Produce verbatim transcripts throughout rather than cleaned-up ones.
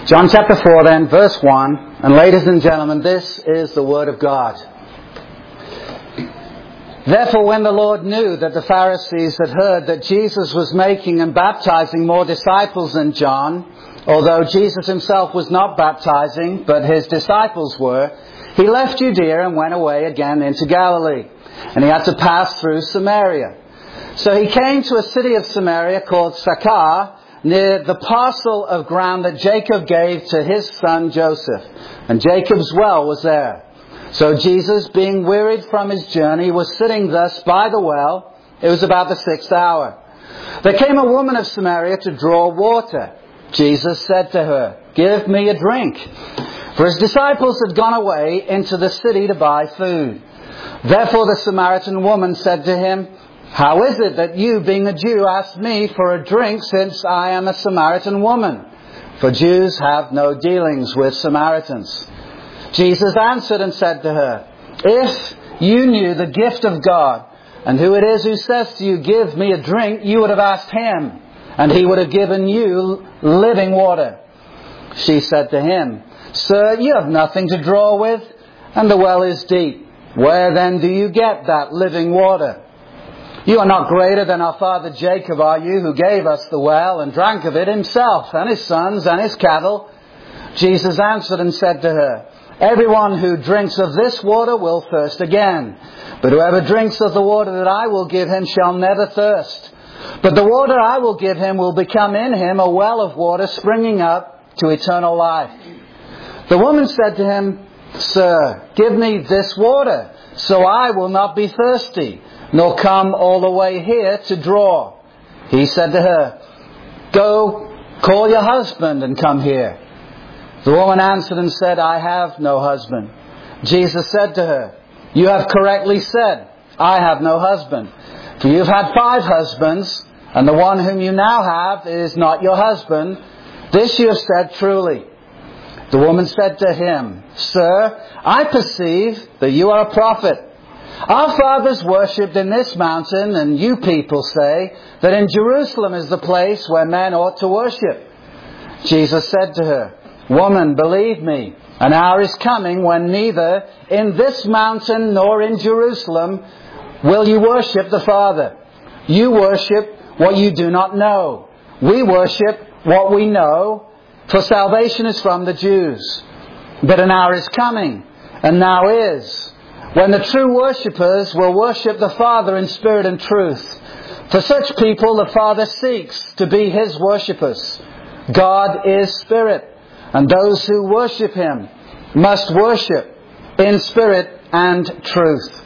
John chapter four then, verse one. And ladies and gentlemen, this is the Word of God. Therefore, when the Lord knew that the Pharisees had heard that Jesus was making and baptizing more disciples than John, although Jesus himself was not baptizing, but his disciples were, he left Judea and went away again into Galilee. And he had to pass through Samaria. So he came to a city of Samaria called Sychar, near the parcel of ground that Jacob gave to his son Joseph. And Jacob's well was there. So Jesus, being wearied from his journey, was sitting thus by the well. It was about the sixth hour. There came a woman of Samaria to draw water. Jesus said to her, "Give me a drink." For his disciples had gone away into the city to buy food. Therefore the Samaritan woman said to him, "How is it that you, being a Jew, ask me for a drink, since I am a Samaritan woman?" For Jews have no dealings with Samaritans. Jesus answered and said to her, "If you knew the gift of God, and who it is who says to you, 'Give me a drink,' you would have asked him, and he would have given you living water." She said to him, "Sir, you have nothing to draw with, and the well is deep. Where then do you get that living water? You are not greater than our father Jacob, are you, who gave us the well and drank of it himself and his sons and his cattle?" Jesus answered and said to her, "Everyone who drinks of this water will thirst again. But whoever drinks of the water that I will give him shall never thirst. But the water I will give him will become in him a well of water springing up to eternal life." The woman said to him, "Sir, give me this water, so I will not be thirsty, nor come all the way here to draw." He said to her, "Go, call your husband and come here." The woman answered and said, "I have no husband." Jesus said to her, "You have correctly said, 'I have no husband.' For you've had five husbands, and the one whom you now have is not your husband. This you have said truly." The woman said to him, "Sir, I perceive that you are a prophet. Our fathers worshipped in this mountain, and you people say that in Jerusalem is the place where men ought to worship." Jesus said to her, "Woman, believe me, an hour is coming when neither in this mountain nor in Jerusalem will you worship the Father. You worship what you do not know. We worship what we know, for salvation is from the Jews. But an hour is coming, and now is, when the true worshippers will worship the Father in spirit and truth. For such people the Father seeks to be His worshippers. God is spirit, and those who worship Him must worship in spirit and truth."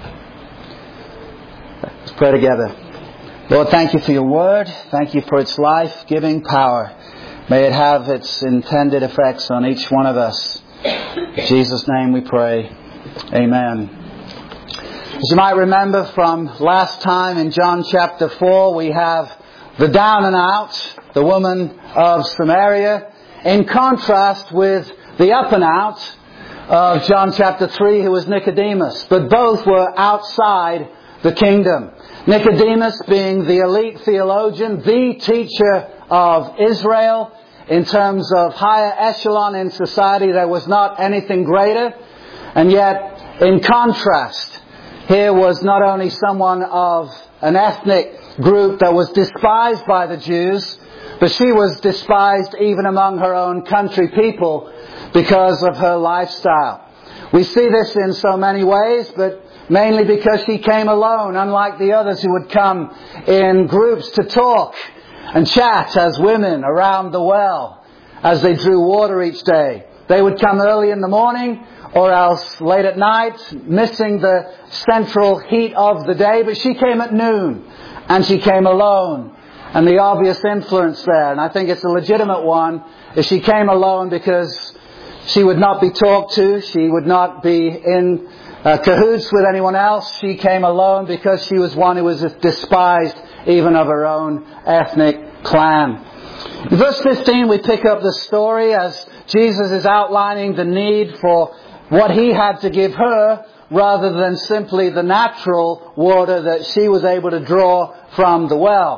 Let's pray together. Lord, thank you for your word. Thank you for its life-giving power. May it have its intended effects on each one of us. In Jesus' name we pray. Amen. As you might remember from last time in John chapter four, we have the down and out, the woman of Samaria, in contrast with the up and out of John chapter three, who was Nicodemus. But both were outside the kingdom. Nicodemus being the elite theologian, the teacher of Israel. In terms of higher echelon in society, there was not anything greater. And yet, in contrast, here was not only someone of an ethnic group that was despised by the Jews, but she was despised even among her own country people because of her lifestyle. We see this in so many ways, but mainly because she came alone, unlike the others who would come in groups to talk and chat as women around the well as they drew water each day. They would come early in the morning or else late at night, missing the central heat of the day. But she came at noon, and she came alone. And the obvious influence there, and I think it's a legitimate one, is she came alone because she would not be talked to. She would not be in uh, cahoots with anyone else. She came alone because she was one who was despised even of her own ethnic clan. In verse fifteen, we pick up the story as Jesus is outlining the need for what He had to give her rather than simply the natural water that she was able to draw from the well.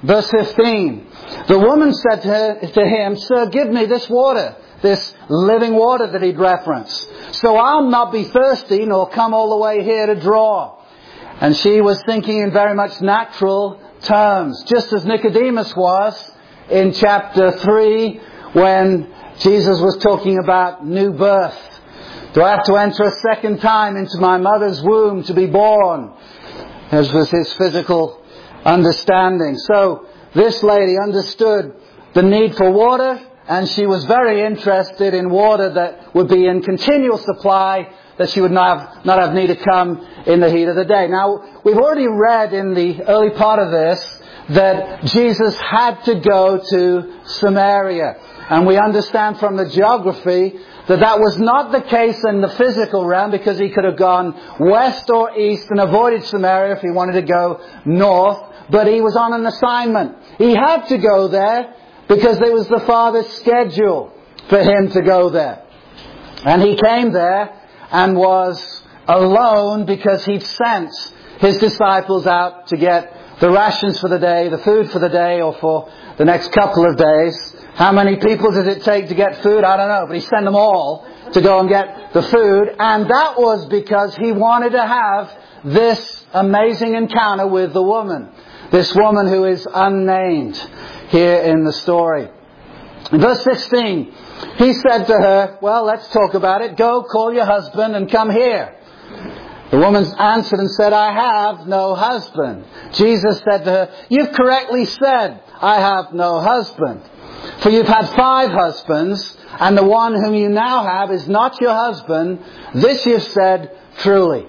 Verse fifteen. The woman said to, her, to him, Sir, give me this water, this living water that he'd referenced, so I'll not be thirsty nor come all the way here to draw. And she was thinking in very much natural terms, just as Nicodemus was in chapter three when Jesus was talking about new birth. Do I have to enter a second time into my mother's womb to be born? As was his physical understanding. So this lady understood the need for water, and she was very interested in water that would be in continual supply, that she would not have, not have need to come in the heat of the day. Now, we've already read in the early part of this that Jesus had to go to Samaria. And we understand from the geography that that was not the case in the physical realm, because he could have gone west or east and avoided Samaria if he wanted to go north. But he was on an assignment. He had to go there because it was the Father's schedule for him to go there. And he came there and was alone because he'd sent his disciples out to get the rations for the day, the food for the day or for the next couple of days. How many people did it take to get food? I don't know. But he sent them all to go and get the food. And that was because he wanted to have this amazing encounter with the woman. This woman who is unnamed here in the story. In verse sixteen, he said to her, well, let's talk about it. Go, call your husband and come here. The woman answered and said, I have no husband. Jesus said to her, you've correctly said, I have no husband. For you've had five husbands, and the one whom you now have is not your husband. This you've said truly.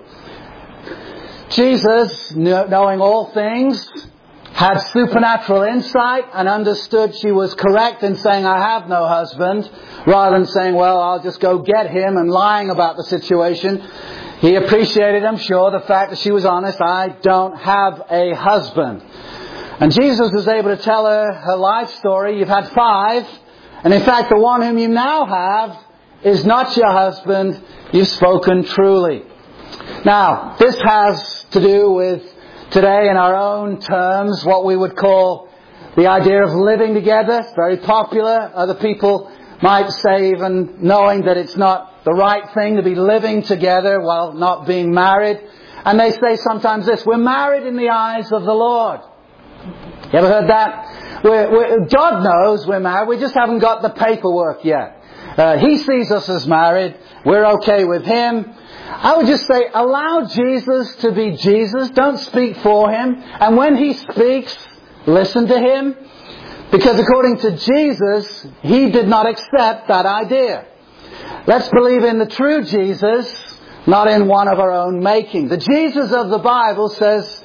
Jesus, knowing all things, had supernatural insight and understood she was correct in saying, I have no husband, rather than saying, well, I'll just go get him, and lying about the situation. He appreciated, I'm sure, the fact that she was honest. I don't have a husband. And Jesus was able to tell her her life story. You've had five, and in fact the one whom you now have is not your husband. You've spoken truly. Now, this has to do with today, in our own terms, what we would call the idea of living together. It's very popular. Other people might say, even knowing that it's not the right thing to be living together while not being married. And they say sometimes this, we're married in the eyes of the Lord. You ever heard that? We're, we're, God knows we're married. We just haven't got the paperwork yet. Uh, he sees us as married. We're okay with Him. I would just say, allow Jesus to be Jesus. Don't speak for Him. And when He speaks, listen to Him. Because according to Jesus, He did not accept that idea. Let's believe in the true Jesus, not in one of our own making. The Jesus of the Bible says,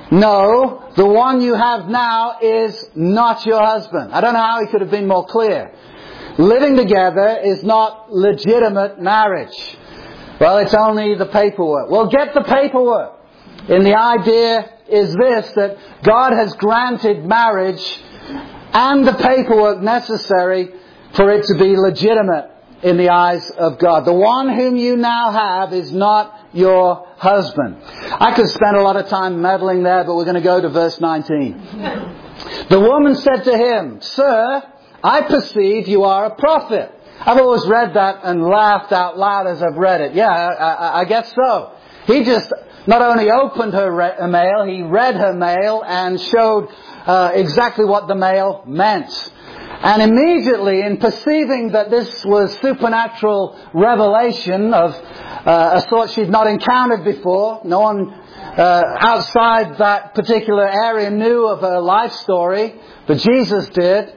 no, the one you have now is not your husband. I don't know how He could have been more clear. Living together is not legitimate marriage. Well, it's only the paperwork. Well, get the paperwork. And the idea is this, that God has granted marriage and the paperwork necessary for it to be legitimate in the eyes of God. The one whom you now have is not your husband. I could spend a lot of time meddling there, but we're going to go to verse nineteen. The woman said to him, Sir, I perceive you are a prophet. I've always read that and laughed out loud as I've read it. Yeah, I, I, I guess so. He just not only opened her re- mail, he read her mail and showed uh, exactly what the mail meant. And immediately, in perceiving that this was supernatural revelation of uh, a sort she'd not encountered before, no one uh, outside that particular area knew of her life story, but Jesus did.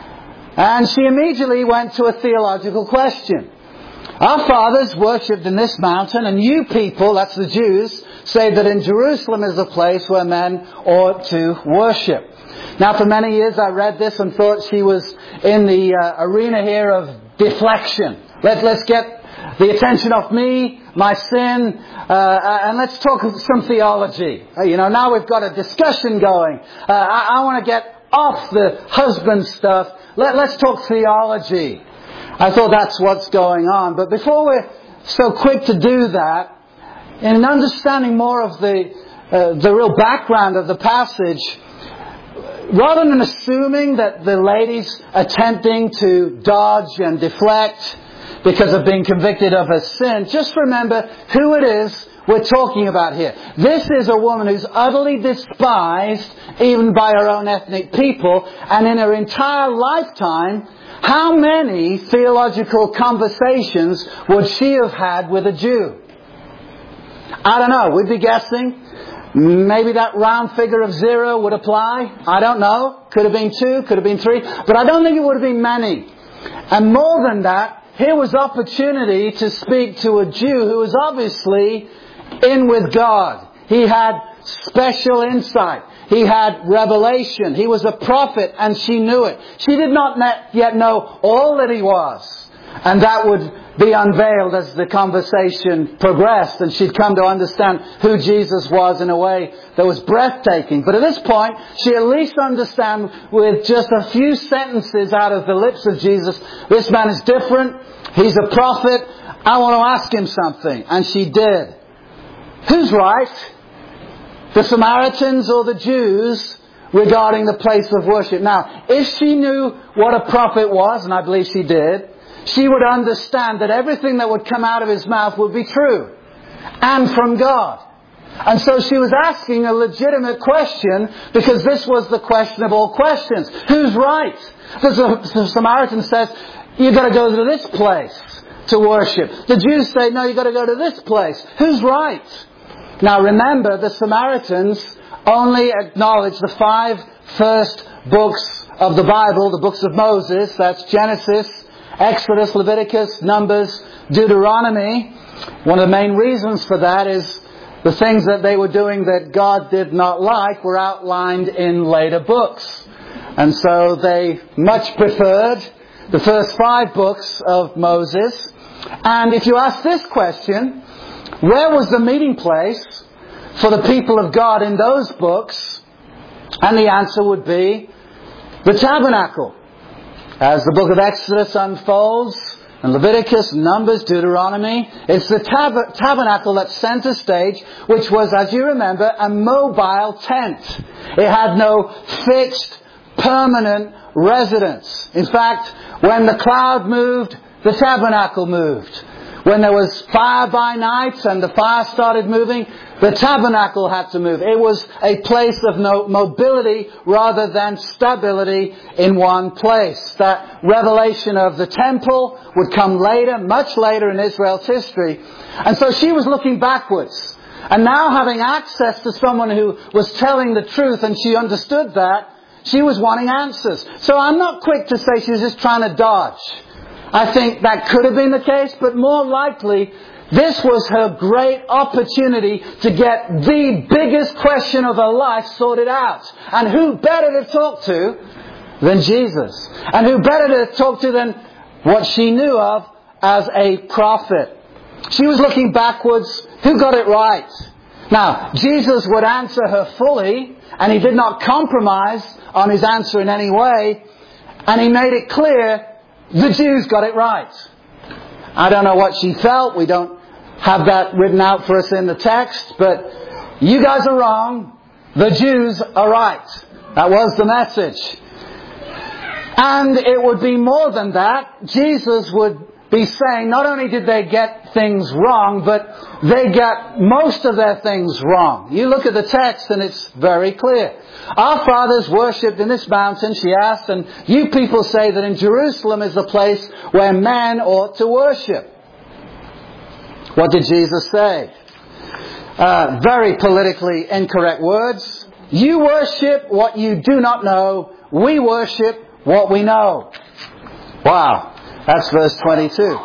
And she immediately went to a theological question. Our fathers worshipped in this mountain, and you people, that's the Jews, say that in Jerusalem is the place where men ought to worship. Now, for many years I read this and thought she was in the uh, arena here of deflection. Let, let's get the attention off me, my sin, uh, and let's talk some theology. Uh, you know, now we've got a discussion going. Uh, I, I want to get off the husband stuff. Let, let's talk theology. I thought that's what's going on. But before we're so quick to do that, in understanding more of the uh, the real background of the passage, rather than assuming that the lady's attempting to dodge and deflect because of being convicted of her sin, just remember who it is we're talking about here. This is a woman who's utterly despised even by her own ethnic people, and in her entire lifetime, how many theological conversations would she have had with a Jew? I don't know. We'd be guessing. Maybe that round figure of zero would apply. I don't know. Could have been two, could have been three. But I don't think it would have been many. And more than that, here was opportunity to speak to a Jew who was obviously in with God. He had special insight. He had revelation. He was a prophet, and she knew it. She did not yet know all that he was. And that would be unveiled as the conversation progressed, and she'd come to understand who Jesus was in a way that was breathtaking. But at this point, she at least understands with just a few sentences out of the lips of Jesus, this man is different. He's a prophet. I want to ask him something. And she did. Who's right? The Samaritans or the Jews regarding the place of worship? Now, if she knew what a prophet was, and I believe she did, she would understand that everything that would come out of his mouth would be true and from God. And so she was asking a legitimate question, because this was the question of all questions. Who's right? The Samaritan says, you've got to go to this place to worship. The Jews say, no, you've got to go to this place. Who's right? Now remember, the Samaritans only acknowledge the five first books of the Bible, the books of Moses. That's Genesis, Exodus, Leviticus, Numbers, Deuteronomy. One of the main reasons for that is the things that they were doing that God did not like were outlined in later books. And so they much preferred the first five books of Moses. And if you ask this question, where was the meeting place for the people of God in those books? And the answer would be the tabernacle. As the book of Exodus unfolds, and Leviticus, Numbers, Deuteronomy, it's the tab- tabernacle that center stage, which was, as you remember, a mobile tent. It had no fixed, permanent residence. In fact, when the cloud moved, the tabernacle moved. When there was fire by night and the fire started moving, the tabernacle had to move. It was a place of no mobility rather than stability in one place. That revelation of the temple would come later, much later in Israel's history. And so she was looking backwards. And now, having access to someone who was telling the truth, and she understood that, she was wanting answers. So I'm not quick to say she was just trying to dodge. I think that could have been the case, but more likely, this was her great opportunity to get the biggest question of her life sorted out. And who better to talk to than Jesus? And who better to talk to than what she knew of as a prophet? She was looking backwards. Who got it right? Now, Jesus would answer her fully, and he did not compromise on his answer in any way. And he made it clear, the Jews got it right. I don't know what she felt. We don't have that written out for us in the text. But you guys are wrong. The Jews are right. That was the message. And it would be more than that. Jesus would be saying not only did they get things wrong, but they got most of their things wrong. You look at the text and it's very clear. Our fathers worshipped in this mountain, she asked, and you people say that in Jerusalem is the place where men ought to worship. What did Jesus say? Uh, very politically incorrect words. You worship what you do not know. We worship what we know. Wow. That's verse twenty-two.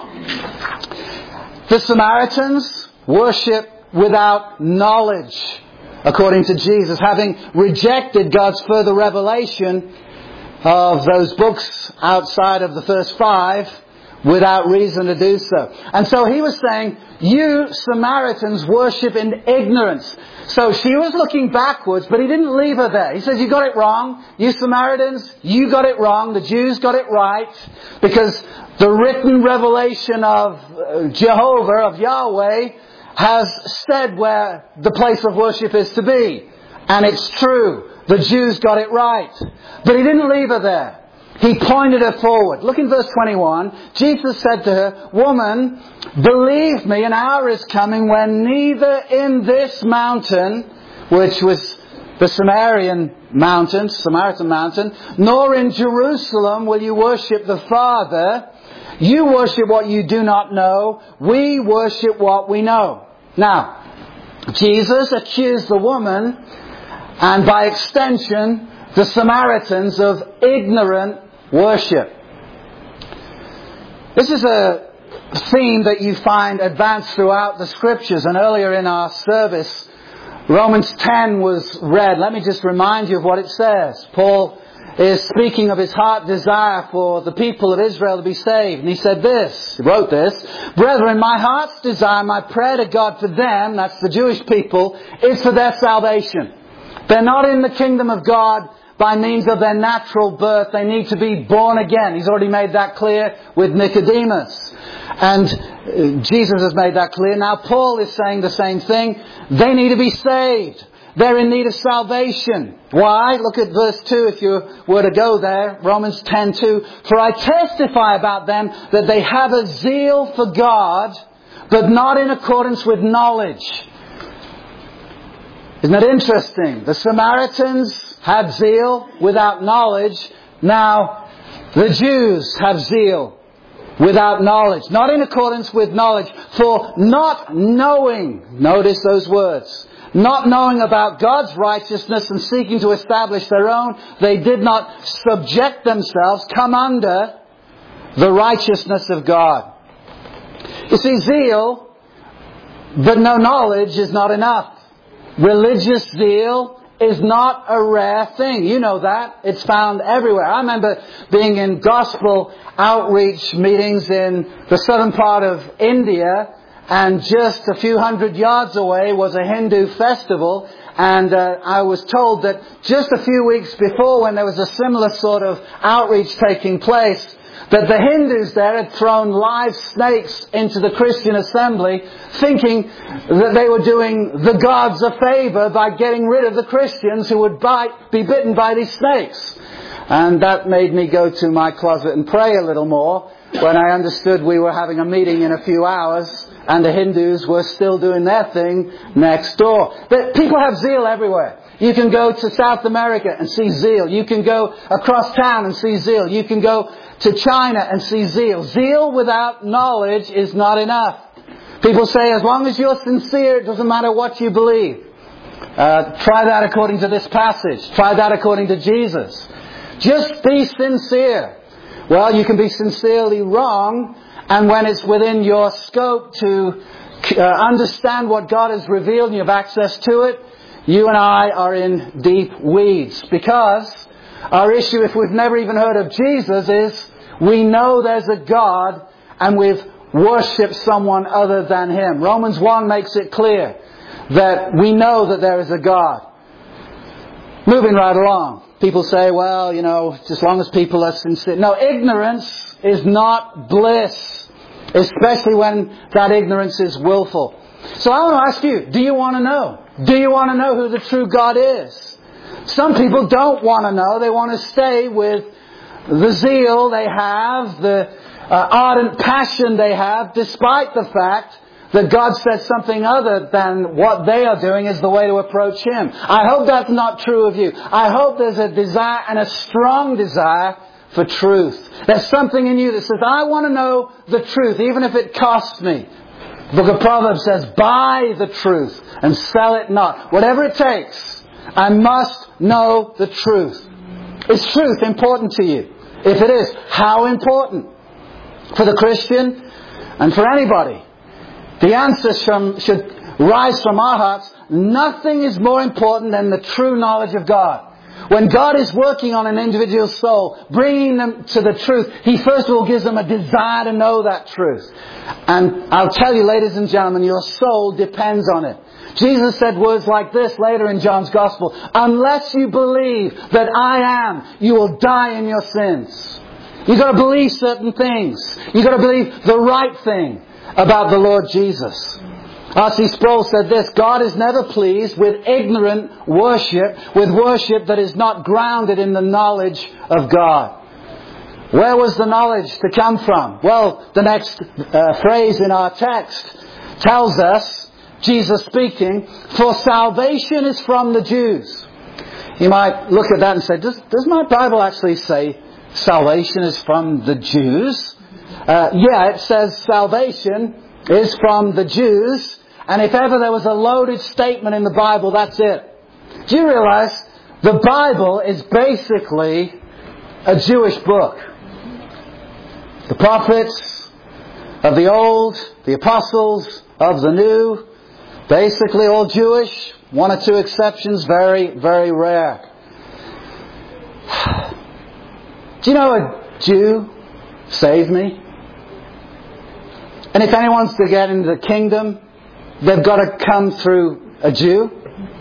The Samaritans worship without knowledge, according to Jesus, having rejected God's further revelation of those books outside of the first five without reason to do so. And so he was saying, you Samaritans worship in ignorance. So she was looking backwards, but he didn't leave her there. He says, you got it wrong. You Samaritans, you got it wrong. The Jews got it right. Because the written revelation of Jehovah, of Yahweh, has said where the place of worship is to be. And it's true. the Jews got it right. But He didn't leave her there. He pointed her forward. Look in verse twenty-one. Jesus said to her, "Woman, believe me, an hour is coming when neither in this mountain," which was the Samaritan mountain, Samaritan mountain, "nor in Jerusalem will you worship the Father. You worship what you do not know. We worship what we know." Now, Jesus accused the woman, and by extension, the Samaritans, of ignorant worship. This is a theme that you find advanced throughout the Scriptures, and earlier in our service, Romans ten was read. Let me just remind you of what it says. Paul is speaking of his heart desire for the people of Israel to be saved. And he said this, he wrote this, "Brethren, my heart's desire, my prayer to God for them," that's the Jewish people, "is for their salvation." They're not in the kingdom of God by means of their natural birth. They need to be born again. He's already made that clear with Nicodemus. And Jesus has made that clear. Now Paul is saying the same thing. They need to be saved. They're in need of salvation. Why? Look at verse two if you were to go there. Romans ten two. "For I testify about them that they have a zeal for God, but not in accordance with knowledge." Isn't that interesting? The Samaritans had zeal without knowledge. Now the Jews have zeal without knowledge. Not in accordance with knowledge. "For not knowing," notice those words, "not knowing about God's righteousness and seeking to establish their own, they did not subject themselves, come under the righteousness of God." You see, zeal, but no knowledge is not enough. Religious zeal is not a rare thing. You know that. It's found everywhere. I remember being in gospel outreach meetings in the southern part of India, and just a few hundred yards away was a Hindu festival, and uh, I was told that just a few weeks before, when there was a similar sort of outreach taking place, that the Hindus there had thrown live snakes into the Christian assembly, thinking that they were doing the gods a favor by getting rid of the Christians who would bite, be bitten by these snakes. And that made me go to my closet and pray a little more when I understood we were having a meeting in a few hours and the Hindus were still doing their thing next door. But people have zeal everywhere. You can go to South America and see zeal. You can go across town and see zeal. You can go to China and see zeal. Zeal without knowledge is not enough. People say, as long as you're sincere, it doesn't matter what you believe. Uh, try that according to this passage. Try that according to Jesus. Just be sincere. Well, you can be sincerely wrong, and when it's within your scope to uh, understand what God has revealed and you have access to it, you and I are in deep weeds. Because our issue, if we've never even heard of Jesus, is we know there's a God and we've worshipped someone other than Him. Romans one makes it clear that we know that there is a God. Moving right along. People say, well, you know, as long as people are sincere. No, ignorance is not bliss, especially when that ignorance is willful. So I want to ask you, do you want to know? Do you want to know who the true God is? Some people don't want to know. They want to stay with the zeal they have, the uh, ardent passion they have, despite the fact that God said something other than what they are doing is the way to approach Him. I hope that's not true of you. I hope there's a desire, and a strong desire, for truth. There's something in you that says, I want to know the truth, even if it costs me. The book of Proverbs says, buy the truth and sell it not. Whatever it takes, I must know the truth. Is truth important to you? If it is, how important? For the Christian and for anybody. The answer should rise from our hearts. Nothing is more important than the true knowledge of God. When God is working on an individual's soul, bringing them to the truth, He first of all gives them a desire to know that truth. And I'll tell you, ladies and gentlemen, your soul depends on it. Jesus said words like this later in John's Gospel. Unless you believe that I am, you will die in your sins. You've got to believe certain things. You've got to believe the right thing about the Lord Jesus. R C Sproul said this: God is never pleased with ignorant worship, with worship that is not grounded in the knowledge of God. Where was the knowledge to come from? Well, the next uh, phrase in our text tells us, Jesus speaking, "For salvation is from the Jews." You might look at that and say, does, does my Bible actually say salvation is from the Jews? Uh, yeah, it says salvation is from the Jews. And if ever there was a loaded statement in the Bible, that's it. Do you realize the Bible is basically a Jewish book? The prophets of the Old, the apostles of the New, basically all Jewish. One or two exceptions, very, very rare. Do you know a Jew saved me? And if anyone's to get into the kingdom, they've got to come through a Jew.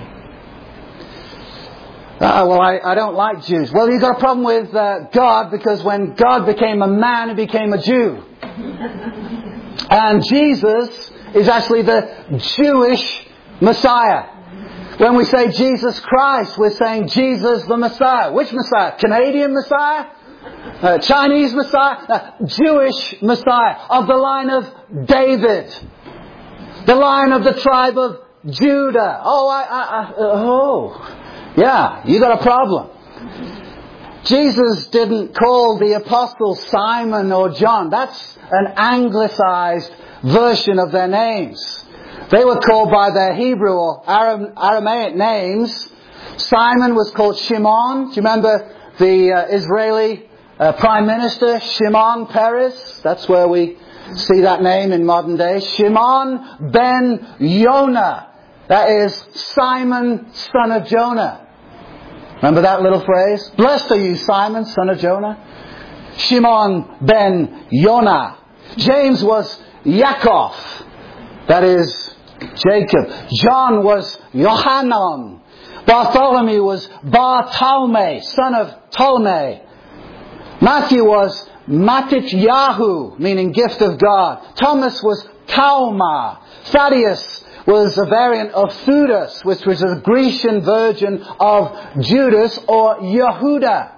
Uh, well, I, I don't like Jews. Well, you've got a problem with uh, God, because when God became a man, he became a Jew. And Jesus is actually the Jewish Messiah. When we say Jesus Christ, we're saying Jesus the Messiah. Which Messiah? Canadian Messiah? Uh, Chinese Messiah? Uh, Jewish Messiah. Of the line of David. The line of the tribe of Judah. Oh, I, I, I oh. Yeah, you got a problem. Jesus didn't call the apostles Simon or John. That's an anglicized version of their names. They were called by their Hebrew or Aram, Aramaic names. Simon was called Shimon. Do you remember the uh, Israeli uh, Prime Minister, Shimon Peres? That's where we see that name in modern days. Shimon ben Yonah. That is Simon, son of Jonah. Remember that little phrase? Blessed are you, Simon, son of Jonah. Shimon ben Yonah. James was Yaakov. That is Jacob. John was Yohanan. Bartholomew was Bartolome, son of Ptolemy. Matthew was Matityahu, meaning gift of God. Thomas was Tauma. Thaddeus was a variant of Theudas, which was a Grecian version of Judas or Yehuda.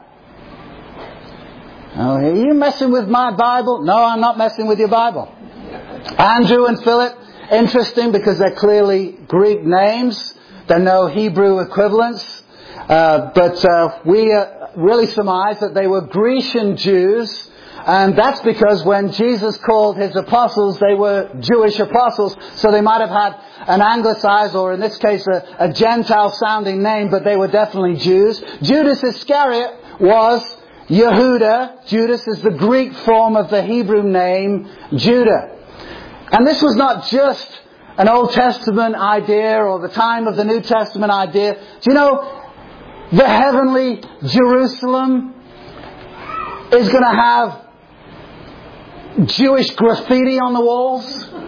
Oh, are you messing with my Bible? No, I'm not messing with your Bible. Andrew and Philip, interesting because they're clearly Greek names. There are no Hebrew equivalents. Uh, but uh, we uh, really surmise that they were Grecian Jews. And that's because when Jesus called his apostles, they were Jewish apostles. So they might have had an anglicized, or in this case, a, a Gentile-sounding name, but they were definitely Jews. Judas Iscariot was Yehuda. Judas is the Greek form of the Hebrew name Judah. And this was not just an Old Testament idea or the time of the New Testament idea. Do you know, the heavenly Jerusalem is going to have Jewish graffiti on the walls?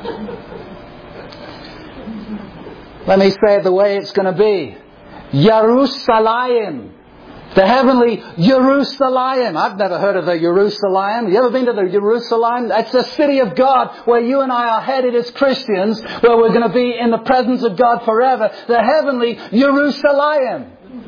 Let me say it the way it's going to be. Jerusalem. The heavenly Jerusalem. I've never heard of the Jerusalem. You ever been to the Jerusalem? It's the city of God where you and I are headed as Christians, where we're going to be in the presence of God forever. The heavenly Jerusalem.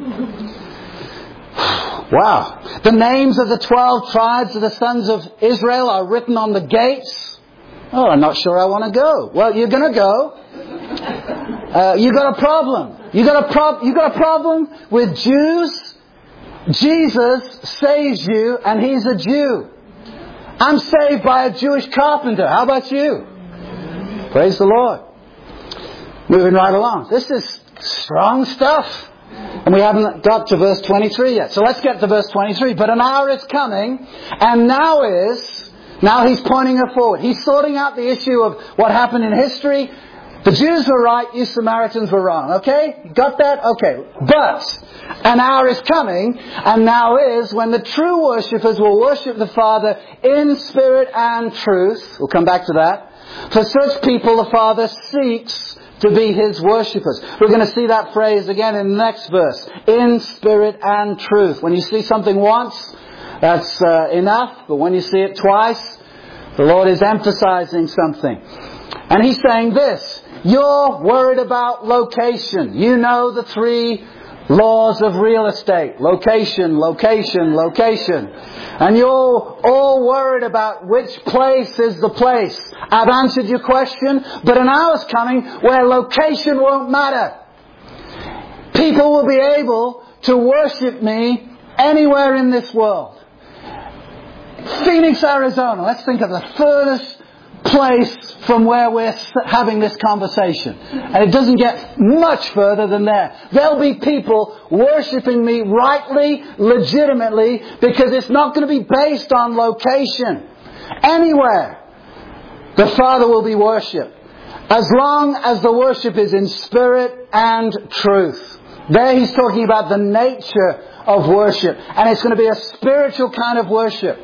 Wow. The names of the twelve tribes of the sons of Israel are written on the gates. Oh, I'm not sure I want to go. Well, you're going to go. Uh, you got a problem. You got a prob- You got a problem with Jews? Jesus saves you, and he's a Jew. I'm saved by a Jewish carpenter. How about you? Praise the Lord. Moving right along. This is strong stuff. And we haven't got to verse twenty-three yet. So let's get to verse twenty-three. But an hour is coming, and now is, now he's pointing her forward. He's sorting out the issue of what happened in history. The Jews were right, you Samaritans were wrong. Okay? Got that? Okay. But an hour is coming, and now is, when the true worshippers will worship the Father in spirit and truth. We'll come back to that. For such people the Father seeks to be his worshippers. We're going to see that phrase again in the next verse. In spirit and truth. When you see something once, that's uh, enough. But when you see it twice, the Lord is emphasizing something. And he's saying this. You're worried about location. You know the three laws of real estate. Location, location, location. And you're all worried about which place is the place. I've answered your question, but an hour's coming where location won't matter. People will be able to worship me anywhere in this world. Phoenix, Arizona. Let's think of the furthest place from where we're having this conversation. And it doesn't get much further than there. There'll be people worshipping me rightly, legitimately, because it's not going to be based on location. Anywhere, the Father will be worshipped. As long as the worship is in spirit and truth. There he's talking about the nature of worship. And it's going to be a spiritual kind of worship.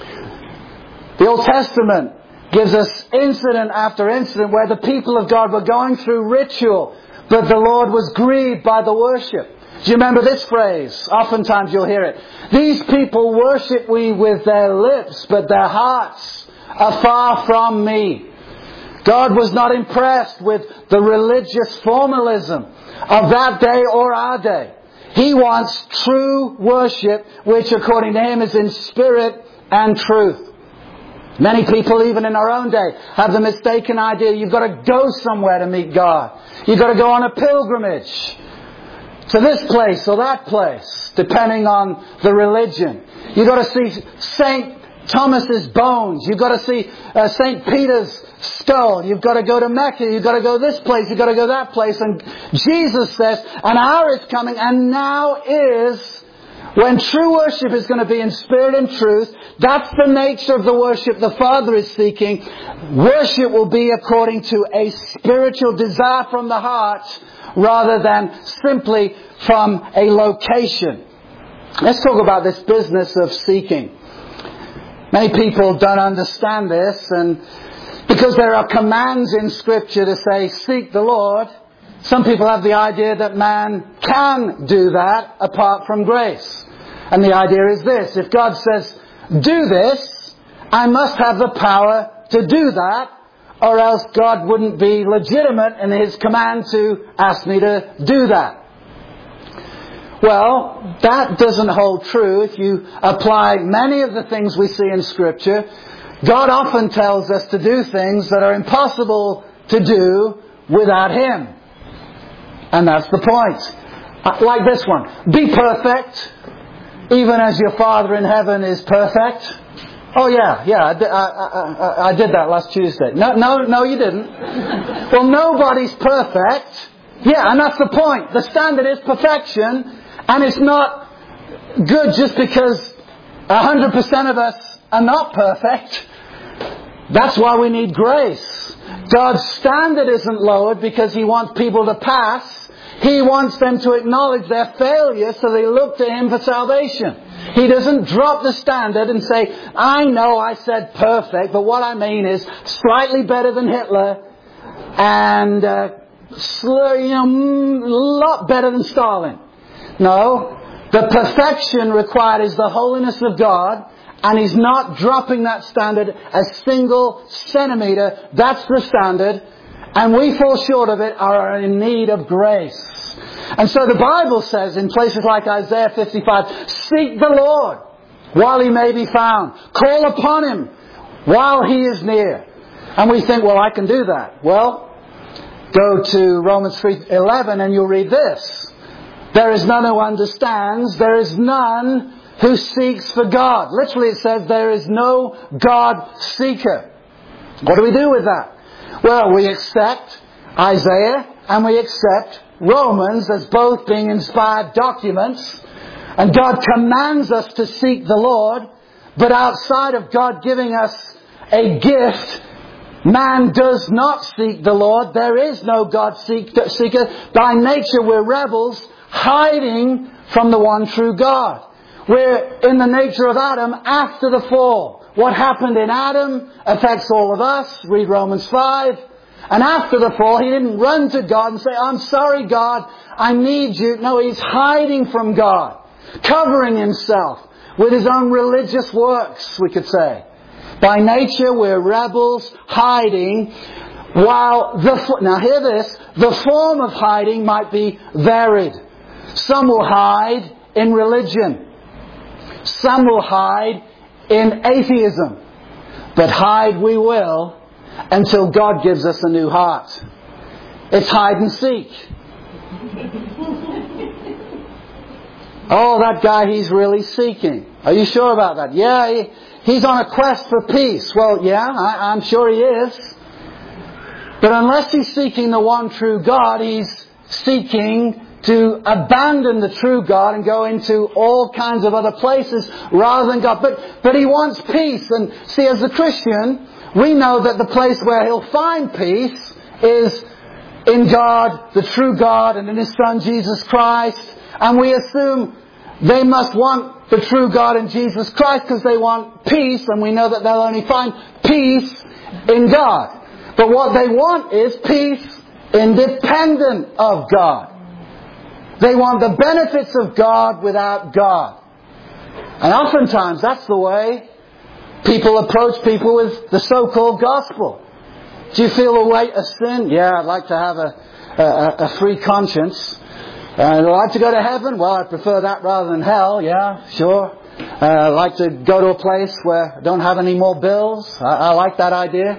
The Old Testament gives us incident after incident where the people of God were going through ritual, but the Lord was grieved by the worship. Do you remember this phrase? Oftentimes you'll hear it. These people worship me with their lips, but their hearts are far from me. God was not impressed with the religious formalism of that day or our day. He wants true worship, which according to Him is in spirit and truth. Many people, even in our own day, have the mistaken idea you've got to go somewhere to meet God. You've got to go on a pilgrimage to this place or that place, depending on the religion. You've got to see Saint Thomas's bones. You've got to see uh, Saint Peter's skull. You've got to go to Mecca. You've got to go this place. You've got to go that place. And Jesus says, an hour is coming, and now is when true worship is going to be in spirit and truth. That's the nature of the worship the Father is seeking. Worship will be according to a spiritual desire from the heart rather than simply from a location. Let's talk about this business of seeking. Many people don't understand this, and because there are commands in Scripture to say, seek the Lord, some people have the idea that man can do that apart from grace. And the idea is this: if God says, do this, I must have the power to do that, or else God wouldn't be legitimate in His command to ask me to do that. Well, that doesn't hold true if you apply many of the things we see in Scripture. God often tells us to do things that are impossible to do without Him. And that's the point. Like this one. Be perfect, even as your Father in heaven is perfect. Oh yeah, yeah, I did, I, I, I did that last Tuesday. No, no, no you didn't. Well, nobody's perfect. Yeah, and that's the point. The standard is perfection. And it's not good just because one hundred percent of us are not perfect. That's why we need grace. God's standard isn't lowered because He wants people to pass. He wants them to acknowledge their failure so they look to Him for salvation. He doesn't drop the standard and say, I know I said perfect, but what I mean is slightly better than Hitler and uh, you know, a lot better than Stalin. No, the perfection required is the holiness of God, and He's not dropping that standard a single centimeter. That's the standard, and we fall short of it, are in need of grace. And so the Bible says in places like Isaiah fifty-five, seek the Lord while He may be found. Call upon Him while He is near. And we think, well, I can do that. Well, go to Romans three eleven and you'll read this. There is none who understands. There is none who seeks for God. Literally it says there is no God seeker. What do we do with that? Well, we accept Isaiah and we accept Romans as both being inspired documents. And God commands us to seek the Lord. But outside of God giving us a gift, man does not seek the Lord. There is no God seeker. By nature we're rebels, hiding from the one true God. We're in the nature of Adam after the fall. What happened in Adam affects all of us. Read Romans five. And after the fall, he didn't run to God and say, I'm sorry, God, I need you. No, he's hiding from God, covering himself with his own religious works, we could say. By nature, we're rebels, hiding. while the, now hear this, the form of hiding might be varied. Some will hide in religion. Some will hide in atheism. But hide we will until God gives us a new heart. It's hide and seek. Oh, that guy, he's really seeking. Are you sure about that? Yeah, he, he's on a quest for peace. Well, yeah, I, I'm sure he is. But unless he's seeking the one true God, he's seeking to abandon the true God and go into all kinds of other places rather than God. But, but he wants peace. And see, as a Christian, we know that the place where he'll find peace is in God, the true God, and in His Son, Jesus Christ. And we assume they must want the true God and Jesus Christ because they want peace, and we know that they'll only find peace in God. But what they want is peace independent of God. They want the benefits of God without God. And oftentimes that's the way people approach people with the so-called gospel. Do you feel the weight of sin? Yeah, I'd like to have a, a, a free conscience. Uh, I'd like to go to heaven? Well, I prefer that rather than hell. Yeah, sure. Uh, I'd like to go to a place where I don't have any more bills. I, I like that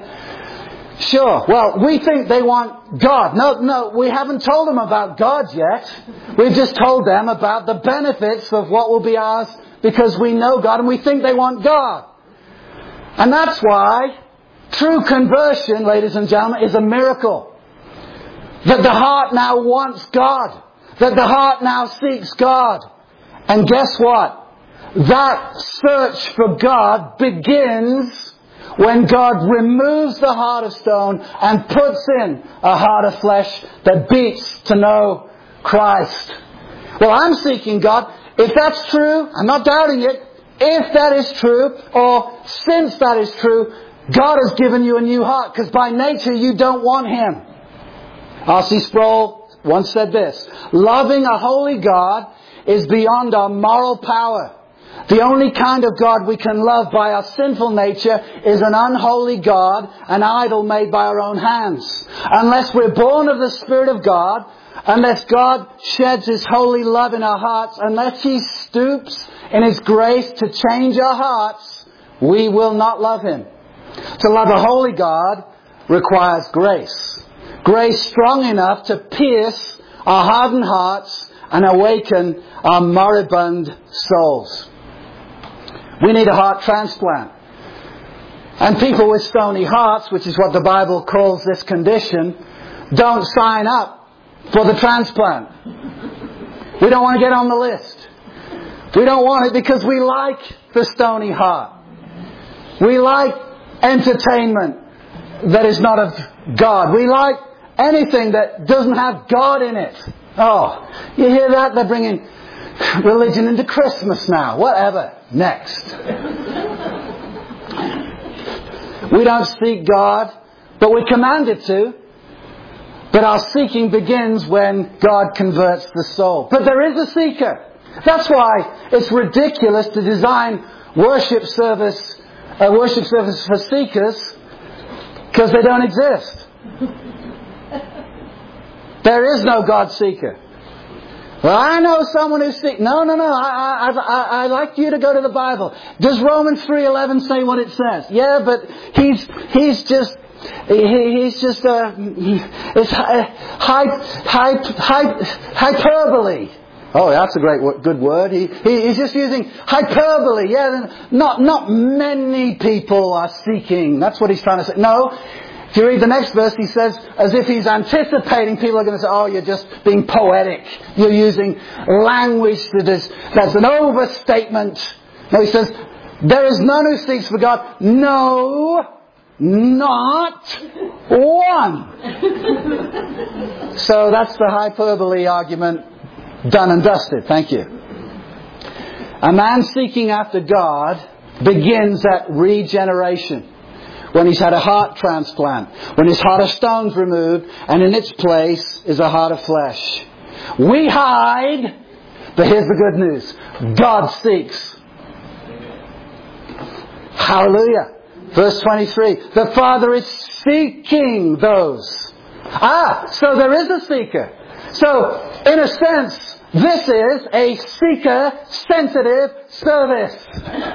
idea. Sure. Well, we think they want God. No, no, we haven't told them about God yet. We've just told them about the benefits of what will be ours because we know God and we think they want God. And that's why true conversion, ladies and gentlemen, is a miracle. That the heart now wants God. That the heart now seeks God. And guess what? That search for God begins when God removes the heart of stone and puts in a heart of flesh that beats to know Christ. Well, I'm seeking God. If that's true, I'm not doubting it. If that is true, or since that is true, God has given you a new heart, because by nature you don't want Him. R C Sproul once said this: loving a holy God is beyond our moral power. The only kind of God we can love by our sinful nature is an unholy God, an idol made by our own hands. Unless we're born of the Spirit of God, unless God sheds His holy love in our hearts, unless He stoops in His grace to change our hearts, we will not love Him. To love a holy God requires grace. Grace strong enough to pierce our hardened hearts and awaken our moribund souls. We need a heart transplant. And people with stony hearts, which is what the Bible calls this condition, don't sign up for the transplant. We don't want to get on the list. We don't want it because we like the stony heart. We like entertainment that is not of God. We like anything that doesn't have God in it. Oh, you hear that? They're bringing religion into Christmas now. Whatever. Next. We don't seek God, but we're commanded to. But our seeking begins when God converts the soul. But there is a seeker. That's why it's ridiculous to design worship service, a worship service for seekers, because they don't exist. There is no God seeker. Well, I know someone who's seek. No, no, no. I, I, I, I like you to go to the Bible. Does Romans three eleven say what it says? Yeah, but he's he's just he, he's just uh, it's hy, hy, hy, hyperbole. Oh, that's a great good word. He, he he's just using hyperbole. Yeah, not not many people are seeking. That's what he's trying to say. No. If you read the next verse, he says, as if he's anticipating people are going to say, oh, you're just being poetic. You're using language that is, that's an overstatement. No, he says, there is none who seeks for God. No, not one. So that's the hyperbole argument done and dusted. Thank you. A man seeking after God begins at regeneration. When he's had a heart transplant, when his heart of stone's removed, and in its place is a heart of flesh. We hide, but here's the good news. God seeks. Hallelujah. Verse twenty-three, the Father is seeking those. Ah, so there is a seeker. So, in a sense, this is a seeker-sensitive service.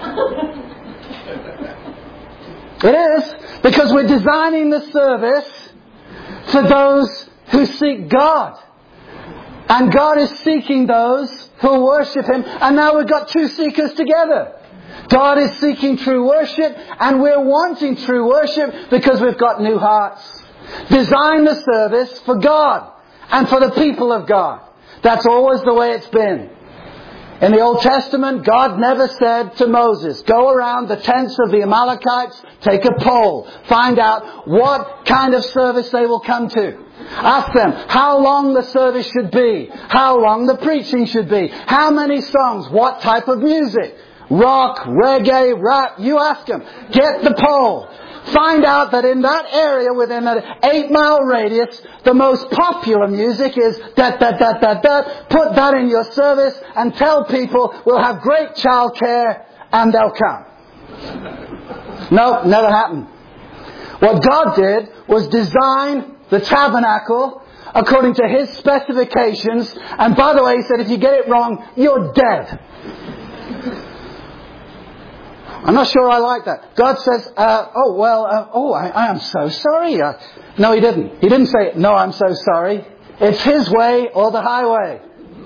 It is, because we're designing the service for those who seek God. And God is seeking those who worship Him. And now we've got two seekers together. God is seeking true worship, and we're wanting true worship because we've got new hearts. Design the service for God and for the people of God. That's always the way it's been. In the Old Testament, God never said to Moses, go around the tents of the Amalekites, take a poll, find out what kind of service they will come to. Ask them how long the service should be, how long the preaching should be, how many songs, what type of music, rock, reggae, rap, you ask them. Get the poll. Find out that in that area within an eight mile radius, the most popular music is da da da da da. Put that in your service and tell people we'll have great childcare and they'll come. No, never happened. What God did was design the tabernacle according to His specifications. And by the way, He said, if you get it wrong, you're dead. I'm not sure I like that. God says, uh, oh, well, uh, oh, I, I am so sorry. Uh, no, He didn't. He didn't say, no, I'm so sorry. It's His way or the highway.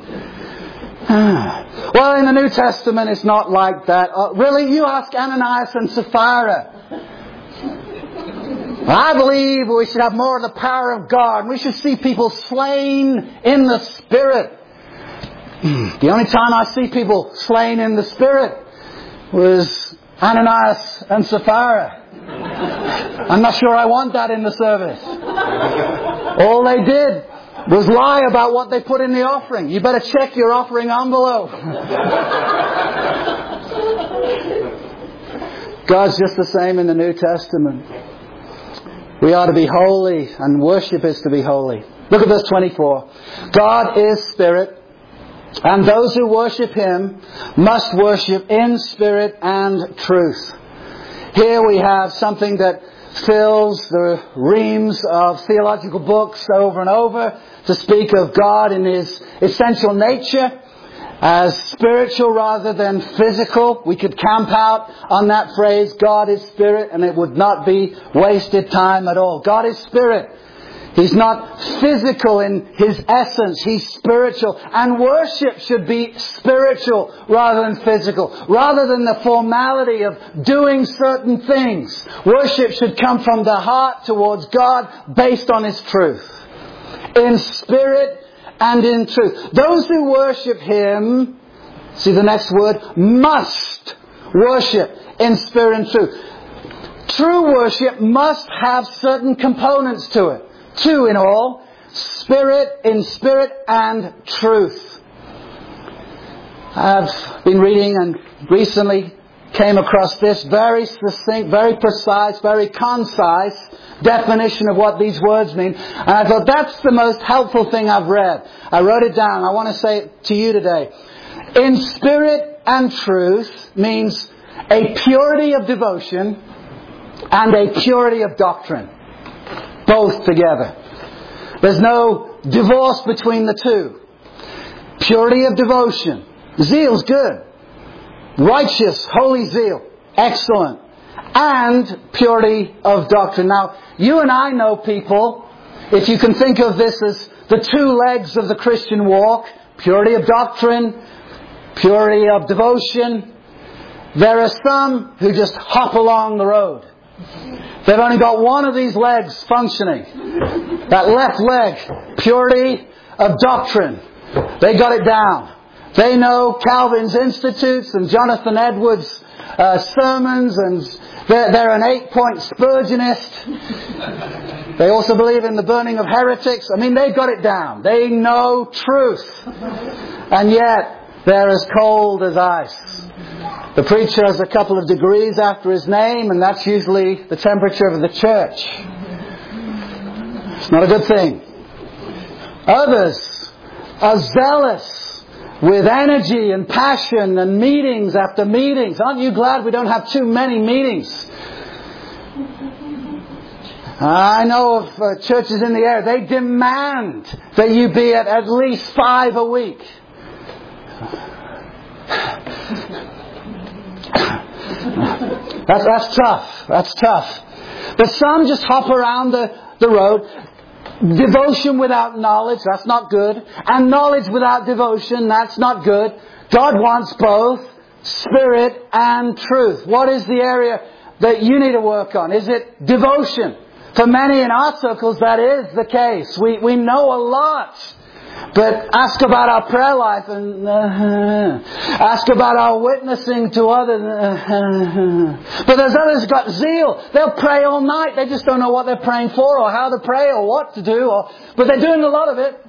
Well, in the New Testament, it's not like that. Uh, really, you ask Ananias and Sapphira. I believe we should have more of the power of God. We should see people slain in the Spirit. The only time I see people slain in the Spirit was Ananias and Sapphira. I'm not sure I want that in the service. All they did was lie about what they put in the offering. You better check your offering envelope. God's just the same in the New Testament. We are to be holy, and worship is to be holy. Look at verse twenty-four. God is Spirit, and those who worship Him must worship in spirit and truth. Here we have something that fills the reams of theological books over and over to speak of God in His essential nature as spiritual rather than physical. We could camp out on that phrase, God is Spirit, and it would not be wasted time at all. God is Spirit. He's not physical in His essence. He's spiritual. And worship should be spiritual rather than physical. Rather than the formality of doing certain things. Worship should come from the heart towards God based on His truth. In spirit and in truth. Those who worship Him, see the next word, must worship in spirit and truth. True worship must have certain components to it. Two in all, spirit, in spirit and truth. I've been reading and recently came across this very succinct, very precise, very concise definition of what these words mean. And I thought that's the most helpful thing I've read. I wrote it down. I want to say it to you today. In spirit and truth means a purity of devotion and a purity of doctrine. Both together. There's no divorce between the two. Purity of devotion. Zeal's good. Righteous, holy zeal. Excellent. And purity of doctrine. Now, you and I know people, if you can think of this as the two legs of the Christian walk, purity of doctrine, purity of devotion, there are some who just hop along the road. They've only got one of these legs functioning. That left leg, purity of doctrine. They got it down. They know Calvin's Institutes and Jonathan Edwards' uh, sermons, and they're, they're an eight-point Spurgeonist. They also believe in the burning of heretics. I mean, they've got it down. They know truth. And yet, they're as cold as ice. The preacher has a couple of degrees after his name, and that's usually the temperature of the church. It's not a good thing. Others are zealous with energy and passion and meetings after meetings. Aren't you glad we don't have too many meetings? I know of uh, churches in the area, they demand that you be at at least five a week. That's, that's tough. That's tough. But some just hop around the, the road. Devotion without knowledge, that's not good. And knowledge without devotion, that's not good. God wants both spirit and truth. What is the area that you need to work on? Is it devotion? For many in our circles, that is the case. We, we know a lot. But ask about our prayer life and uh, ask about our witnessing to others. Uh, but there's others who've got zeal. They'll pray all night. They just don't know what they're praying for or how to pray or what to do. Or, but they're doing a lot of it.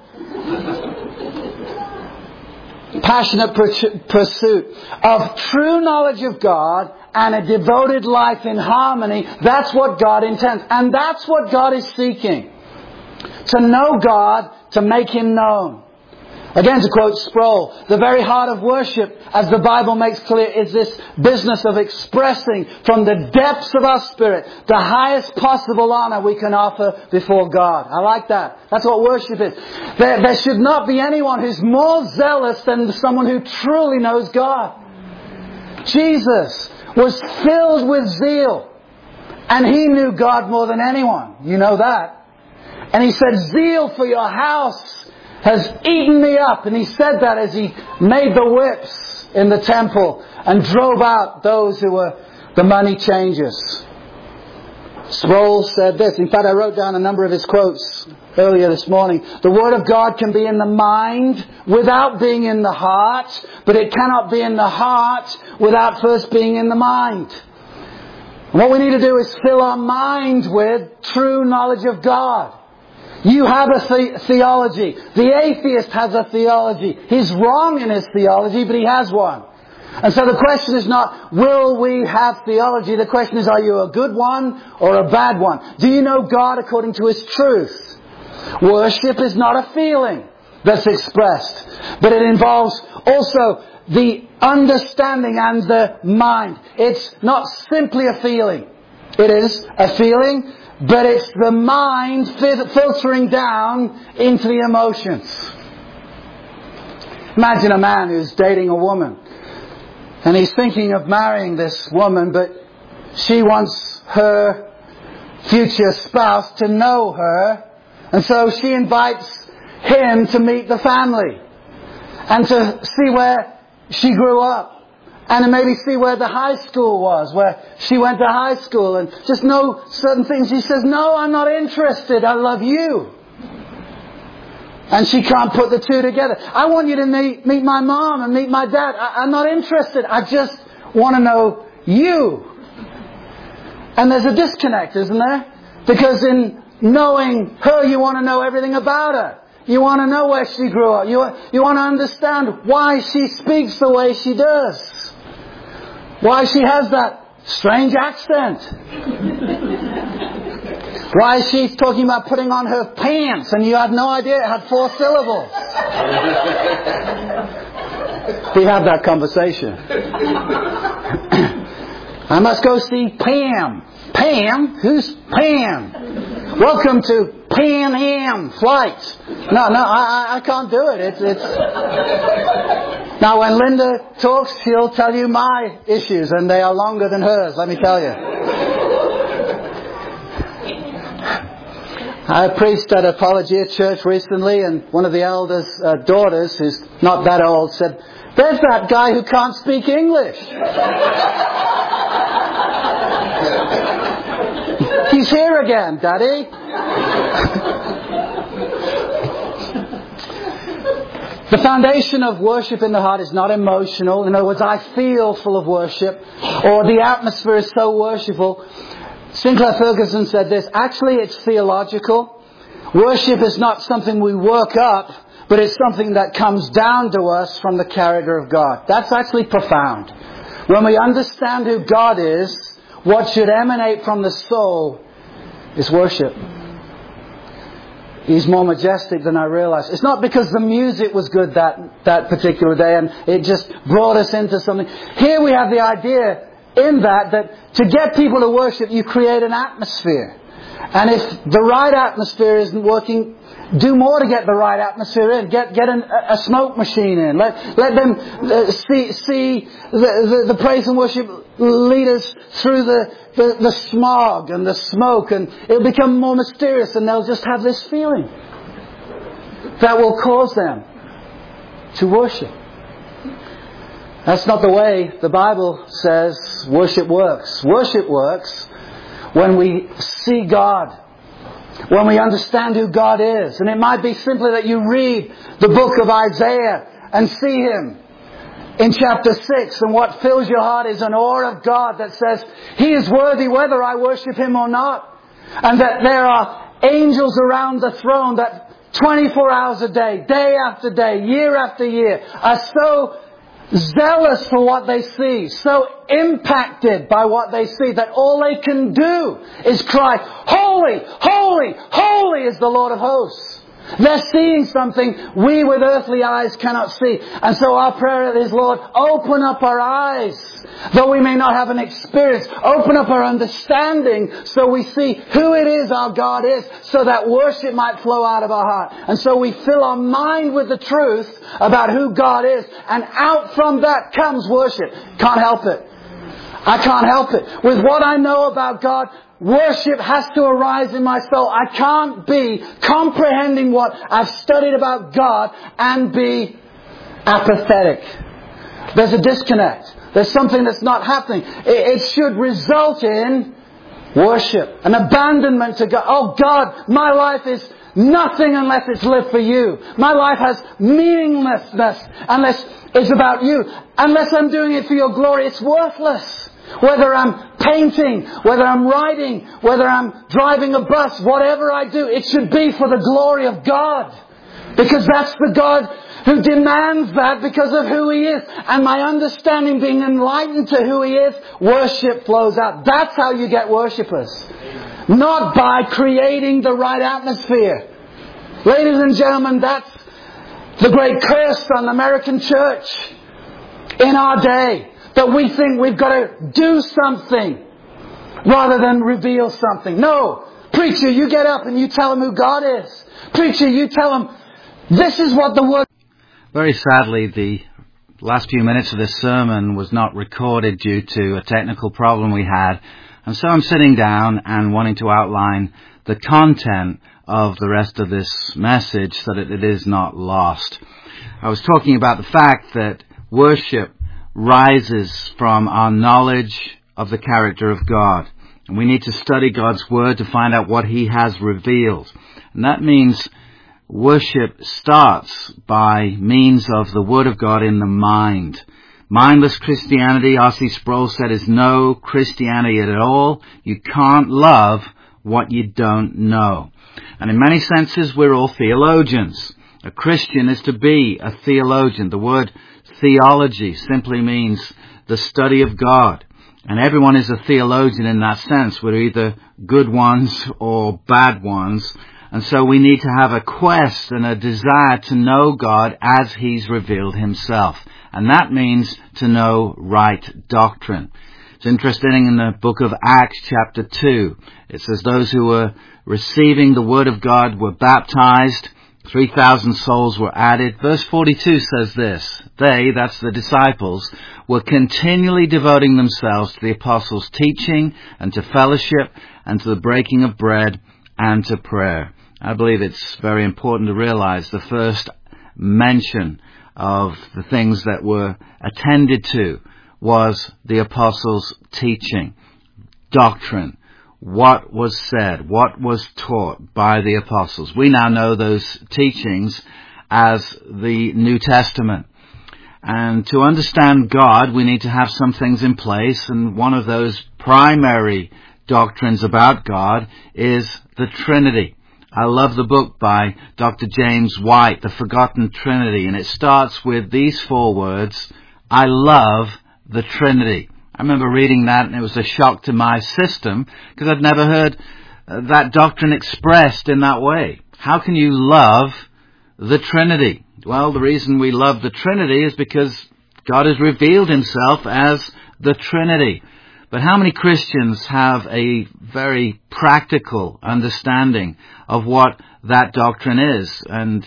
Passionate pursuit of true knowledge of God and a devoted life in harmony. That's what God intends. And that's what God is seeking. To know God, to make Him known. Again, to quote Sproul, the very heart of worship, as the Bible makes clear, is this business of expressing from the depths of our spirit the highest possible honor we can offer before God. I like that. That's what worship is. There, there should not be anyone who's more zealous than someone who truly knows God. Jesus was filled with zeal, and He knew God more than anyone. You know that. And He said, zeal for your house has eaten me up. And He said that as He made the whips in the temple and drove out those who were the money changers. Sproul said this. In fact, I wrote down a number of his quotes earlier this morning. The Word of God can be in the mind without being in the heart, but it cannot be in the heart without first being in the mind. And what we need to do is fill our mind with true knowledge of God. You have a the- theology. The atheist has a theology. He's wrong in his theology, but he has one. And so the question is not, will we have theology? The question is, are you a good one or a bad one? Do you know God according to His truth? Worship is not a feeling that's expressed, but it involves also the understanding and the mind. It's not simply a feeling. It is a feeling, but it's the mind filtering down into the emotions. Imagine a man who's dating a woman, and he's thinking of marrying this woman, but she wants her future spouse to know her, and so she invites him to meet the family and to see where she grew up. And maybe see where the high school was, where she went to high school, and just know certain things. She says, no, I'm not interested. I love you. And she can't put the two together. I want you to meet, meet my mom and meet my dad. I, I'm not interested. I just want to know you. And there's a disconnect, isn't there? Because in knowing her, you want to know everything about her. You want to know where she grew up. You, you want to understand why she speaks the way she does. Why she has that strange accent. Why she's talking about putting on her pants and you had no idea it had four syllables. We had that conversation. I must go see Pam. Pam? Who's Pam? Welcome to Pan Am flight. No, no, I, I can't do it. It's, it's. Now, when Linda talks, she'll tell you my issues, and they are longer than hers. Let me tell you. I preached at Apologia Church recently, and one of the elders' uh, daughters, who's not that old, said, "There's that guy who can't speak English. He's here again, Daddy." The foundation of worship in the heart is not emotional. In other words, I feel full of worship, or the atmosphere is so worshipful. Sinclair Ferguson said this, actually it's theological. Worship is not something we work up, but it's something that comes down to us from the character of God. That's actually profound. When we understand who God is, what should emanate from the soul is worship. He's more majestic than I realized. It's not because the music was good that, that particular day and it just brought us into something. Here we have the idea in that, that to get people to worship, you create an atmosphere. And if the right atmosphere isn't working, do more to get the right atmosphere in. Get get an, a smoke machine in. Let let them uh, see see the, the, the praise and worship leaders through the, the, the smog and the smoke, and it'll become more mysterious, and they'll just have this feeling that will cause them to worship. That's not the way the Bible says worship works. Worship works when we see God, when we understand who God is. And it might be simply that you read the book of Isaiah and see Him in chapter six, and what fills your heart is an awe of God that says He is worthy whether I worship Him or not. And that there are angels around the throne that twenty-four hours a day, day after day, year after year, are so zealous for what they see, so impacted by what they see, that all they can do is cry, "Holy, holy, holy is the Lord of hosts." They're seeing something we with earthly eyes cannot see. And so our prayer is, Lord, open up our eyes, though we may not have an experience. Open up our understanding so we see who it is our God is, so that worship might flow out of our heart. And so we fill our mind with the truth about who God is, and out from that comes worship. Can't help it. I can't help it. With what I know about God, worship has to arise in my soul. I can't be comprehending what I've studied about God and be apathetic. There's a disconnect. There's something that's not happening. It should result in worship, an abandonment to God. Oh God, my life is nothing unless it's lived for You. My life has meaninglessness unless it's about You. Unless I'm doing it for Your glory, it's worthless. Whether I'm painting, whether I'm writing, whether I'm driving a bus, whatever I do, it should be for the glory of God. Because that's the God who demands that because of who He is. And my understanding being enlightened to who He is, worship flows out. That's how you get worshippers. Not by creating the right atmosphere. Ladies and gentlemen, that's the great curse on the American church in our day. That we think we've got to do something rather than reveal something. No. Preacher, you get up and you tell them who God is. Preacher, you tell them this is what the Word... Very sadly, the last few minutes of this sermon was not recorded due to a technical problem we had. And so I'm sitting down and wanting to outline the content of the rest of this message so that it is not lost. I was talking about the fact that worship rises from our knowledge of the character of God. And we need to study God's Word to find out what He has revealed. And that means worship starts by means of the Word of God in the mind. Mindless Christianity, R C Sproul said, is no Christianity at all. You can't love what you don't know. And in many senses, we're all theologians. A Christian is to be a theologian. The word theology simply means the study of God. And everyone is a theologian in that sense. We're either good ones or bad ones. And so we need to have a quest and a desire to know God as He's revealed Himself. And that means to know right doctrine. It's interesting in the book of Acts chapter two. It says those who were receiving the Word of God were baptized. three thousand souls were added. Verse forty-two says this: they, that's the disciples, were continually devoting themselves to the apostles' teaching and to fellowship and to the breaking of bread and to prayer. I believe it's very important to realize the first mention of the things that were attended to was the apostles' teaching, doctrine. What was said, what was taught by the apostles. We now know those teachings as the New Testament. And to understand God, we need to have some things in place. And one of those primary doctrines about God is the Trinity. I love the book by Doctor James White, The Forgotten Trinity. And it starts with these four words: I love the Trinity. I remember reading that, and it was a shock to my system because I'd never heard uh, that doctrine expressed in that way. How can you love the Trinity? Well, the reason we love the Trinity is because God has revealed Himself as the Trinity. But how many Christians have a very practical understanding of what that doctrine is? And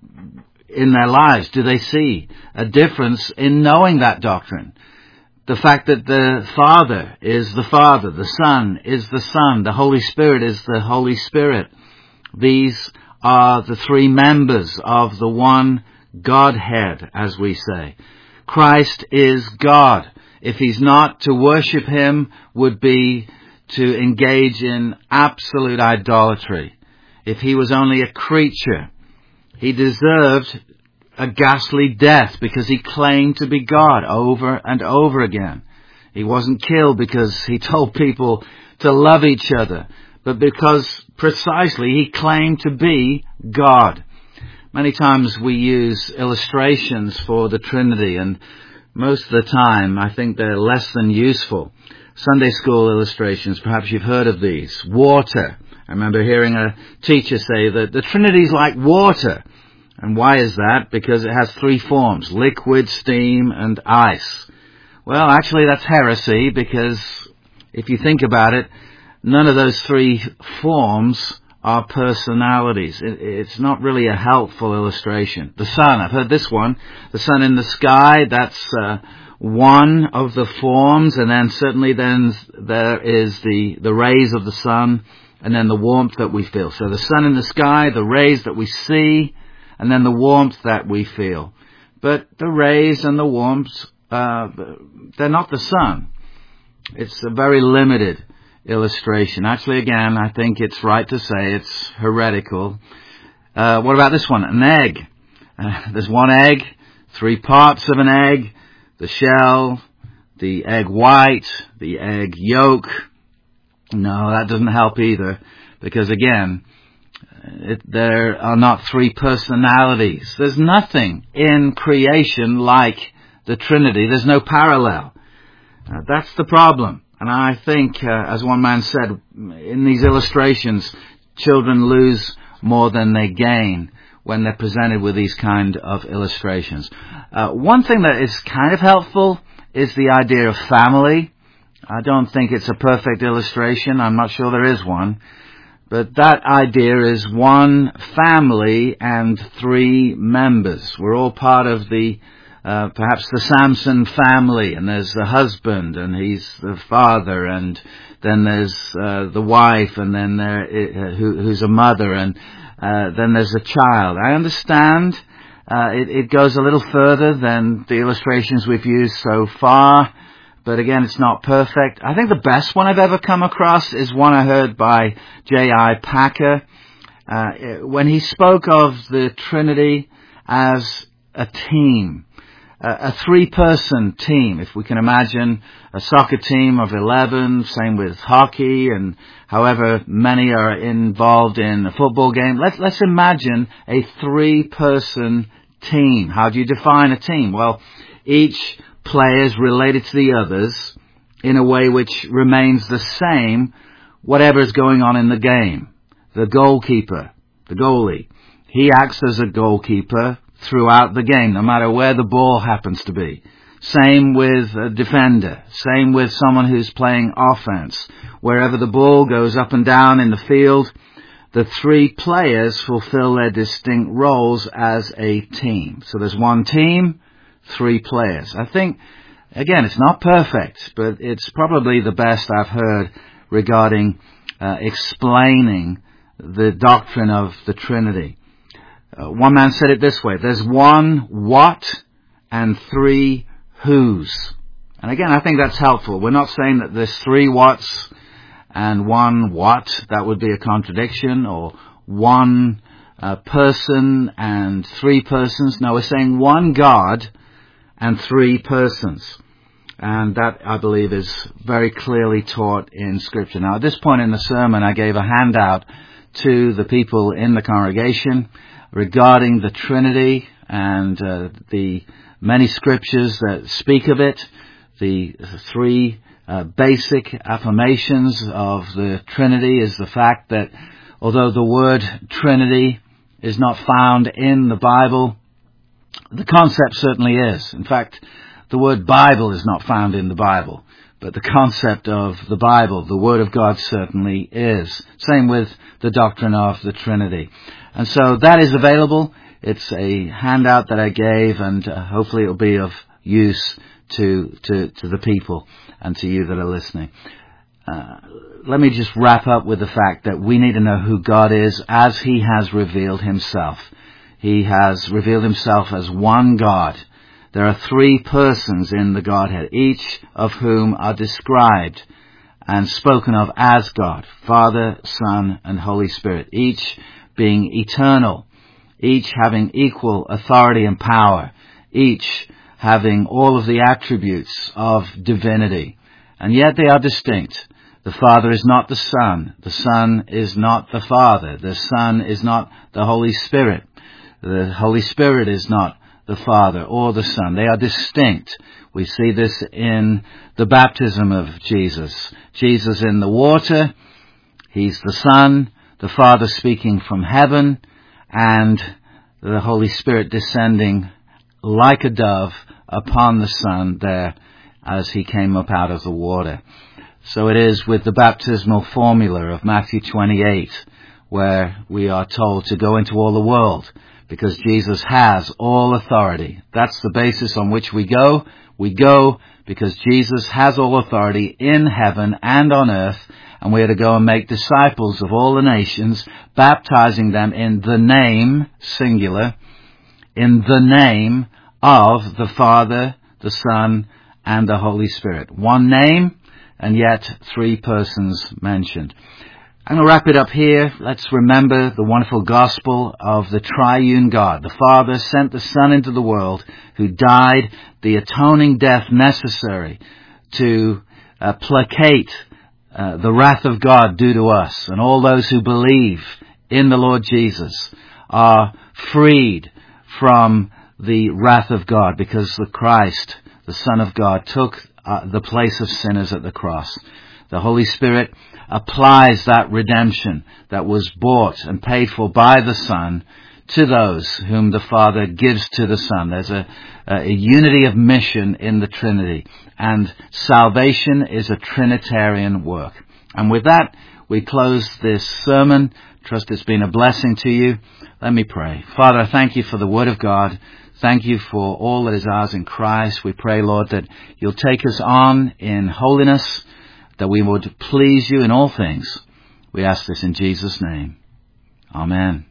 in their lives, do they see a difference in knowing that doctrine? The fact that the Father is the Father, the Son is the Son, the Holy Spirit is the Holy Spirit. These are the three members of the one Godhead, as we say. Christ is God. If he's not, to worship him would be to engage in absolute idolatry. If he was only a creature, he deserved a ghastly death because he claimed to be God over and over again. He wasn't killed because he told people to love each other, but because precisely he claimed to be God. Many times we use illustrations for the Trinity, and most of the time I think they're less than useful. Sunday school illustrations, perhaps you've heard of these. Water. I remember hearing a teacher say that the Trinity is like water. And why is that? Because it has three forms: liquid, steam, and ice. Well, actually that's heresy, because if you think about it, none of those three forms are personalities. It, it's not really a helpful illustration. The sun, I've heard this one. The sun in the sky, that's uh, one of the forms, and then certainly then there is the, the rays of the sun, and then the warmth that we feel. So the sun in the sky, the rays that we see, and then the warmth that we feel. But the rays and the warmth, uh, they're not the sun. It's a very limited illustration. Actually, again, I think it's right to say it's heretical. Uh, what about this one? An egg. Uh, there's one egg, three parts of an egg, the shell, the egg white, the egg yolk. No, that doesn't help either, because again, it, there are not three personalities. There's nothing in creation like the Trinity. There's no parallel. Uh, that's the problem. And I think, uh, as one man said, in these illustrations, children lose more than they gain when they're presented with these kind of illustrations. Uh, one thing that is kind of helpful is the idea of family. I don't think it's a perfect illustration. I'm not sure there is one. But that idea is one family and three members. We're all part of the Uh, perhaps the Samson family, and there's the husband, and he's the father, and then there's uh, the wife, and then there uh, who, who's a mother, and uh, then there's a child. I understand uh, it, it goes a little further than the illustrations we've used so far, but again, it's not perfect. I think the best one I've ever come across is one I heard by J I Packer uh, when he spoke of the Trinity as a team. A three-person team, if we can imagine a soccer team of eleven, same with hockey, and however many are involved in a football game. Let's, let's imagine a three-person team. How do you define a team? Well, each player is related to the others in a way which remains the same, whatever is going on in the game. The goalkeeper, the goalie, he acts as a goalkeeper throughout the game, no matter where the ball happens to be. Same with a defender. Same with someone who's playing offense. Wherever the ball goes up and down in the field, the three players fulfill their distinct roles as a team. So there's one team, three players. I think, again, it's not perfect, but it's probably the best I've heard regarding uh, explaining the doctrine of the Trinity. Uh, one man said it this way: there's one what and three whos. And again, I think that's helpful. We're not saying that there's three whats and one what. That would be a contradiction. Or one uh, person and three persons. No, we're saying one God and three persons. And that, I believe, is very clearly taught in Scripture. Now, at this point in the sermon, I gave a handout to the people in the congregation regarding the Trinity and uh, the many scriptures that speak of it, the three uh, basic affirmations of the Trinity is the fact that although the word Trinity is not found in the Bible, the concept certainly is. In fact, the word Bible is not found in the Bible, but the concept of the Bible, the Word of God, certainly is. Same with the doctrine of the Trinity. And so that is available. It's a handout that I gave, and uh, hopefully it will be of use to, to, to the people and to you that are listening. Uh, let me just wrap up with the fact that we need to know who God is as He has revealed Himself. He has revealed Himself as one God. There are three persons in the Godhead, each of whom are described and spoken of as God, Father, Son, and Holy Spirit, each being eternal, each having equal authority and power, each having all of the attributes of divinity. And yet they are distinct. The Father is not the Son. The Son is not the Father. The Son is not the Holy Spirit. The Holy Spirit is not the Father or the Son. They are distinct. We see this in the baptism of Jesus. Jesus in the water, He's the Son, the Father speaking from heaven, and the Holy Spirit descending like a dove upon the Son there as He came up out of the water. So it is with the baptismal formula of Matthew twenty-eight, where we are told to go into all the world, because Jesus has all authority. That's the basis on which we go. We go because Jesus has all authority in heaven and on earth, and we are to go and make disciples of all the nations, baptizing them in the name, singular, in the name of the Father, the Son, and the Holy Spirit. One name, and yet three persons mentioned. I'm going to wrap it up here. Let's remember the wonderful gospel of the triune God. The Father sent the Son into the world, who died the atoning death necessary to uh, placate uh, the wrath of God due to us. And all those who believe in the Lord Jesus are freed from the wrath of God, because the Christ, the Son of God, took uh, the place of sinners at the cross. The Holy Spirit applies that redemption that was bought and paid for by the Son to those whom the Father gives to the Son. There's a, a unity of mission in the Trinity, and salvation is a Trinitarian work. And with that, we close this sermon. Trust it's been a blessing to you. Let me pray. Father, I thank you for the Word of God. Thank you for all that is ours in Christ. We pray, Lord, that you'll take us on in holiness, that we would please you in all things. We ask this in Jesus' name. Amen.